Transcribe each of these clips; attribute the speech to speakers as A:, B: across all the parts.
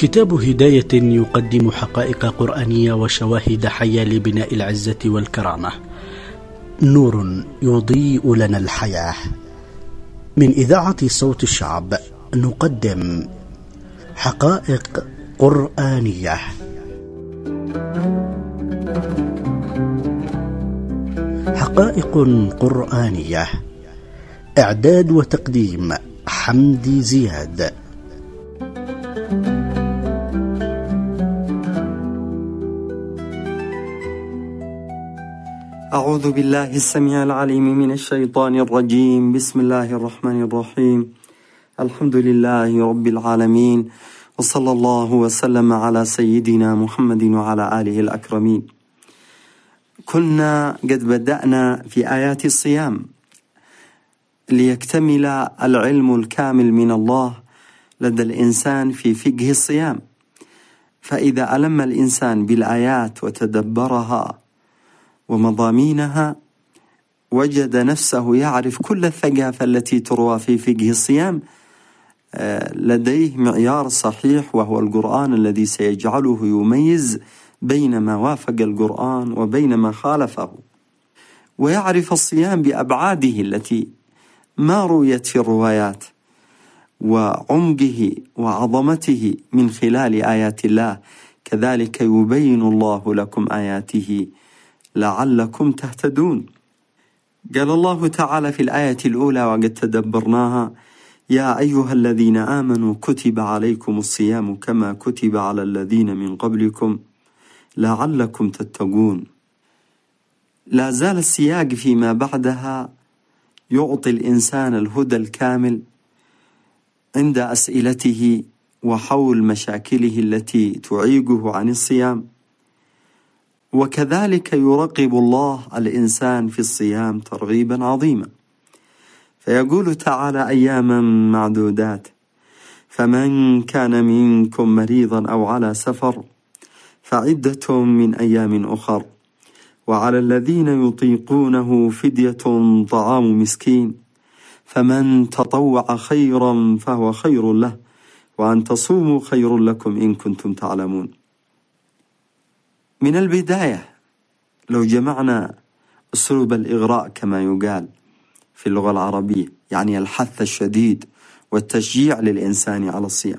A: كتاب هداية يقدم حقائق قرآنية وشواهد حية لبناء العزة والكرامة. نور يضيء لنا الحياة. من إذاعة صوت الشعب نقدم حقائق قرآنية. حقائق قرآنية، إعداد وتقديم حمدي زياد.
B: أعوذ بالله السميع العليم من الشيطان الرجيم. بسم الله الرحمن الرحيم. الحمد لله رب العالمين، وصلى الله وسلم على سيدنا محمد وعلى آله الأكرمين. كنا قد بدأنا في آيات الصيام ليكتمل العلم الكامل من الله لدى الإنسان في فقه الصيام. فإذا ألم الإنسان بالآيات وتدبرها ومضامينها وجد نفسه يعرف كل الثقافة التي تروى في فقه الصيام. لديه معيار صحيح وهو القرآن الذي سيجعله يميز بين ما وافق القرآن وبين ما خالفه، ويعرف الصيام بأبعاده التي ما رويت في الروايات وعمقه وعظمته من خلال آيات الله. كذلك يبين الله لكم آياته لعلكم تهتدون. قال الله تعالى في الآية الأولى وقد تدبرناها: يا أيها الذين آمنوا كتب عليكم الصيام كما كتب على الذين من قبلكم لعلكم تتقون. لا زال السياق فيما بعدها يعطي الإنسان الهدى الكامل عند أسئلته وحول مشاكله التي تعيقه عن الصيام، وكذلك يرغب الله الإنسان في الصيام ترغيبا عظيما. فيقول تعالى: أياما معدودات، فمن كان منكم مريضا أو على سفر فعدة من أيام أخر، وعلى الذين يطيقونه فدية طعام مسكين، فمن تطوع خيرا فهو خير له، وأن تصوموا خير لكم إن كنتم تعلمون. من البداية لو جمعنا أسلوب الإغراء كما يقال في اللغة العربية، يعني الحث الشديد والتشجيع للإنسان على الصيام،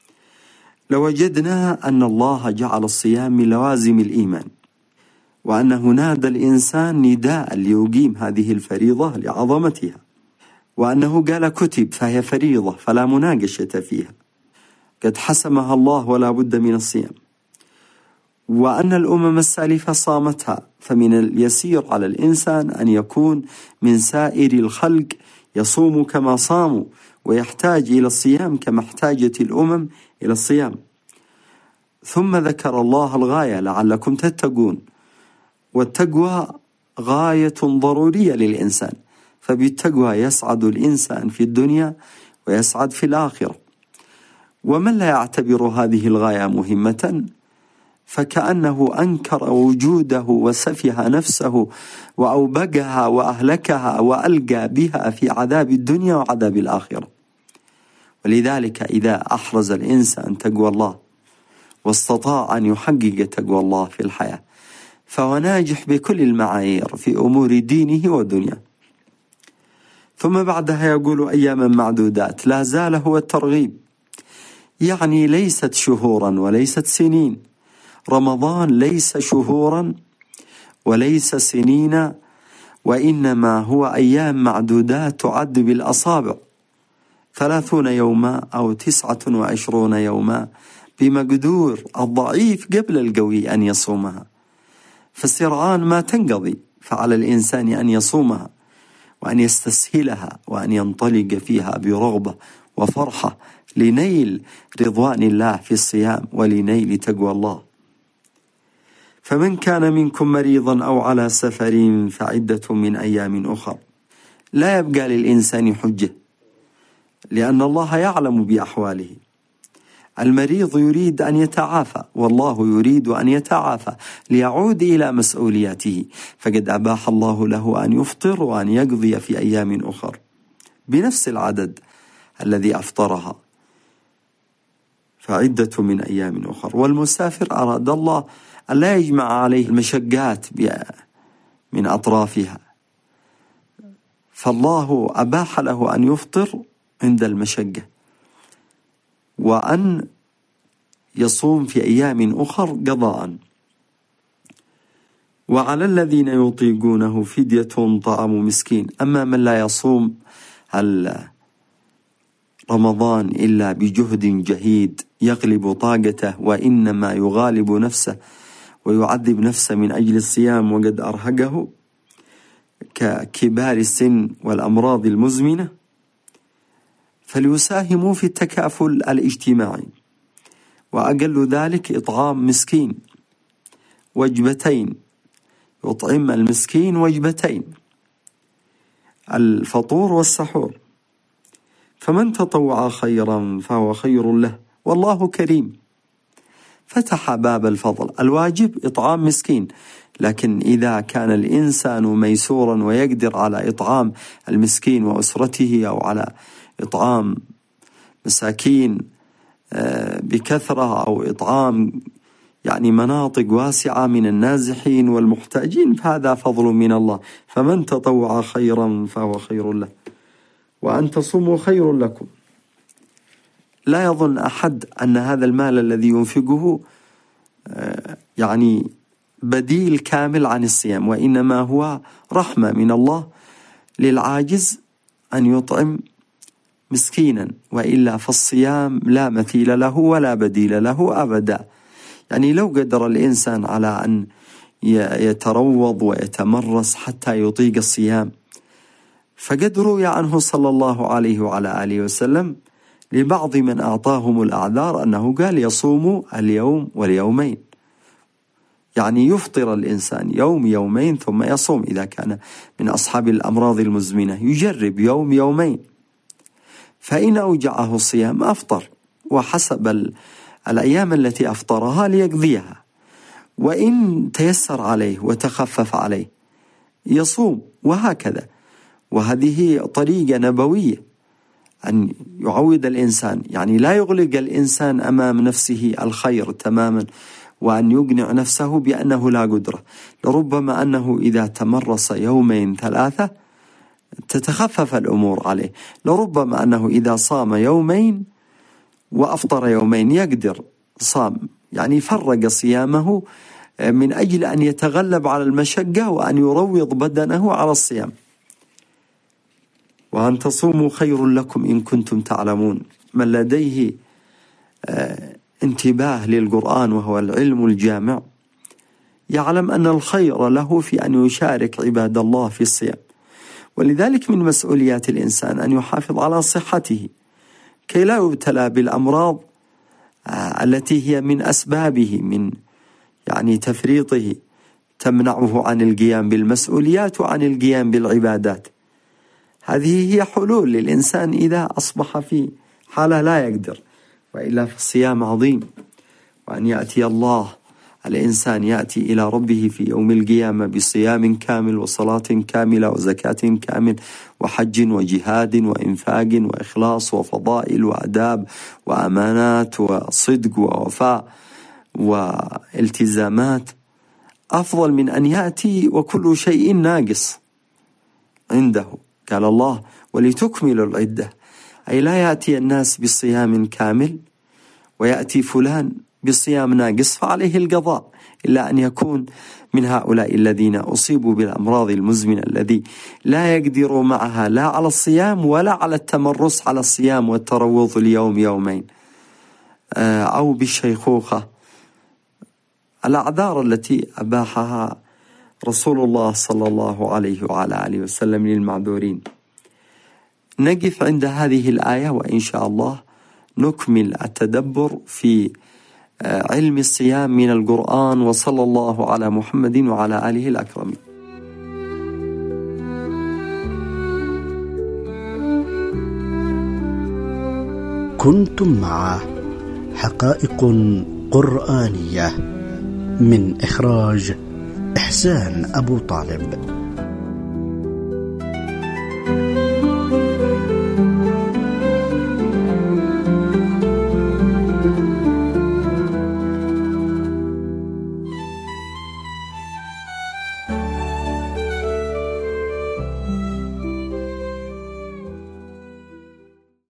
B: لوجدنا أن الله جعل الصيام من لوازم الإيمان، وأنه نادى الإنسان نداء ليقيم هذه الفريضة لعظمتها، وأنه قال كتب فهي فريضة فلا مناقشة فيها، قد حسمها الله ولا بد من الصيام، وأن الأمم السالفة صامتها، فمن اليسير على الإنسان أن يكون من سائر الخلق يصوم كما صاموا ويحتاج إلى الصيام كما احتاجت الأمم إلى الصيام. ثم ذكر الله الغاية لعلكم تتقون، والتقوى غاية ضرورية للإنسان، فبالتقوى يسعد الإنسان في الدنيا ويسعد في الآخرة. ومن لا يعتبر هذه الغاية مهمة فكأنه أنكر وجوده وسفه نفسه وأوبقها وأهلكها وألقى بها في عذاب الدنيا وعذاب الآخرة. ولذلك إذا أحرز الإنسان تقوى الله واستطاع أن يحقق تقوى الله في الحياة فهو ناجح بكل المعايير في أمور دينه ودنياه. ثم بعدها يقول: أياما معدودات. لا زال هو الترغيب، يعني ليست شهورا وليست سنين. رمضان ليس شهورا وليس سنين، وإنما هو أيام معدودات تعد بالأصابع، 30 يوما أو 29 يوما بمقدور الضعيف قبل القوي أن يصومها، فالسرعان ما تنقضي، فعلى الإنسان أن يصومها وأن يستسهلها وأن ينطلق فيها برغبة وفرحة لنيل رضوان الله في الصيام ولنيل تقوى الله. فمن كان منكم مريضا أو على سفر فعدة من أيام أخر. لا يبقى للإنسان حجة، لأن الله يعلم بأحواله. المريض يريد أن يتعافى، والله يريد أن يتعافى ليعود إلى مسؤولياته، فقد أباح الله له أن يفطر وأن يقضي في أيام أخر بنفس العدد الذي أفطرها. فعدة من أيام أخر. والمسافر أراد الله أن لا يجمع عليه المشقات من أطرافها، فالله أباح له أن يفطر عند المشقة وأن يصوم في أيام أخر قضاء. وعلى الذين يطيقونه فدية طعام مسكين. أما من لا يصوم رمضان إلا بجهد جهيد يغلب طاقته، وإنما يغالب نفسه ويعذب نفسه من أجل الصيام وقد أرهقه ككبار السن والأمراض المزمنة، فليساهموا في التكافل الاجتماعي، وأقل ذلك إطعام مسكين وجبتين، يطعم المسكين وجبتين، الفطور والسحور. فمن تطوع خيرا فهو خير له والله كريم. فتح باب الفضل. الواجب إطعام مسكين، لكن إذا كان الإنسان ميسورا ويقدر على إطعام المسكين وأسرته، أو على إطعام مساكين بكثرة، أو إطعام مناطق واسعة من النازحين والمحتاجين، فهذا فضل من الله. فمن تطوع خيرا فهو خير له وأن تصوموا خير لكم. لا يظن أحد أن هذا المال الذي ينفقه بديل كامل عن الصيام، وإنما هو رحمة من الله للعاجز أن يطعم مسكينا، وإلا فالصيام لا مثيل له ولا بديل له أبدا. لو قدر الإنسان على أن يتروض ويتمرس حتى يطيق الصيام، فقد روي عنه صلى الله عليه وعلى آله وسلم لبعض من أعطاهم الأعذار أنه قال يصوموا اليوم واليومين، يفطر الإنسان يوم يومين ثم يصوم. إذا كان من أصحاب الأمراض المزمنة يجرب يوم يومين، فإن أوجعه الصيام أفطر، وحسب الأيام التي أفطرها ليقضيها، وإن تيسر عليه وتخفف عليه يصوم، وهكذا. وهذه طريقة نبوية أن يعود الإنسان، لا يغلق الإنسان أمام نفسه الخير تماما، وأن يقنع نفسه بأنه لا قدرة. لربما أنه إذا تمرس يومين ثلاثة تتخفف الأمور عليه، لربما أنه إذا صام يومين وأفطر يومين يقدر صام، فرق صيامه من أجل أن يتغلب على المشقة وأن يروض بدنه على الصيام. وأن تصوموا خير لكم إن كنتم تعلمون. من لديه انتباه للقرآن وهو العلم الجامع يعلم أن الخير له في أن يشارك عباد الله في الصيام. ولذلك من مسؤوليات الإنسان أن يحافظ على صحته كي لا يبتلى بالأمراض التي هي من أسبابه، من تفريطه، تمنعه عن القيام بالمسؤوليات وعن القيام بالعبادات. هذه هي حلول للإنسان إذا أصبح في حالة لا يقدر، وإلا في الصيام عظيم. وأن يأتي الإنسان يأتي إلى ربه في يوم القيامة بصيام كامل وصلاة كاملة وزكاة كامل وحج وجهاد وإنفاق وإخلاص وفضائل وأداب وأمانات وصدق ووفاء والتزامات، أفضل من أن يأتي وكل شيء ناقص عنده. قال الله ولتكملوا العدة، أي لا يأتي الناس بصيام كامل ويأتي فلان بصيام ناقص فعليه القضاء، إلا أن يكون من هؤلاء الذين أصيبوا بالأمراض المزمنة الذي لا يقدر معها لا على الصيام ولا على التمرس على الصيام والتروض اليوم يومين، أو بالشيخوخة، الأعذار التي أباحها رسول الله صلى الله عليه وعلى آله وسلم للمعذورين. نقف عند هذه الآية، وإن شاء الله نكمل التدبر في علم الصيام من القرآن. وصلى الله على محمد وعلى آله الأكرمين.
A: كنتم مع حقائق قرآنية من إخراج إحسان أبو طالب.